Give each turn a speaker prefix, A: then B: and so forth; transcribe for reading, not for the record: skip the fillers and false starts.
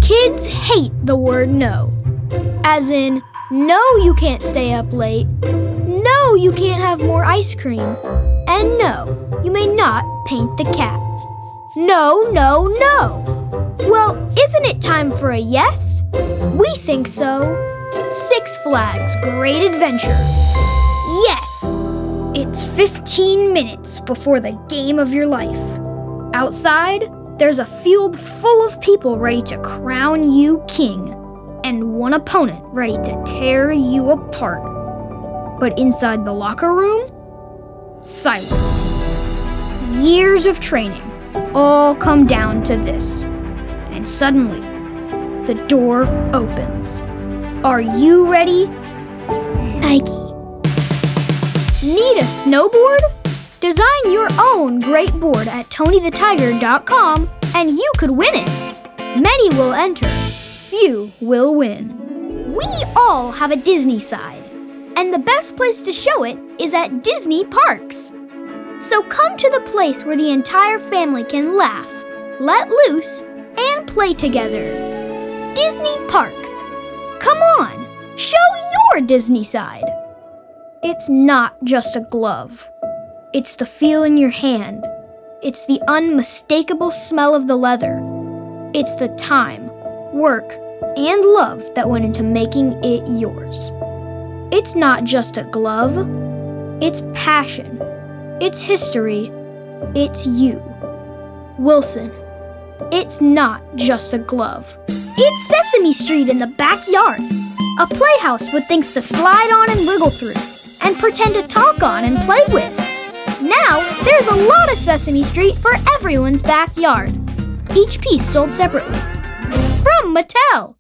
A: Kids hate the word no. As in, no, you can't stay up late. No, you can't have more ice cream. And no, you may not paint the cat. No, no, no. Well, isn't it time for a yes? We think so. Six Flags Great Adventure. Yes! It's 15 minutes before the game of your life. Outside, there's a field full of people ready to crown you king, and one opponent ready to tear you apart. But inside the locker room, silence. Years of training all come down to this. And suddenly, the door opens. Are you ready? Nike. Need a snowboard? Design your own great board at TonyTheTiger.com and you could win it. Many will enter, few will win. We all have a Disney side, and the best place to show it is at Disney Parks. So come to the place where the entire family can laugh, let loose, and play together. Disney Parks. Come on, show your Disney side. It's not just a glove. It's the feel in your hand. It's the unmistakable smell of the leather. It's the time, work, and love that went into making it yours. It's not just a glove. It's passion. It's history. It's you. Wilson, it's not just a glove. It's Sesame Street in the backyard. A playhouse with things to slide on and wiggle through, and pretend to talk on and play with. Now, there's a lot of Sesame Street for everyone's backyard. Each piece sold separately. From Mattel.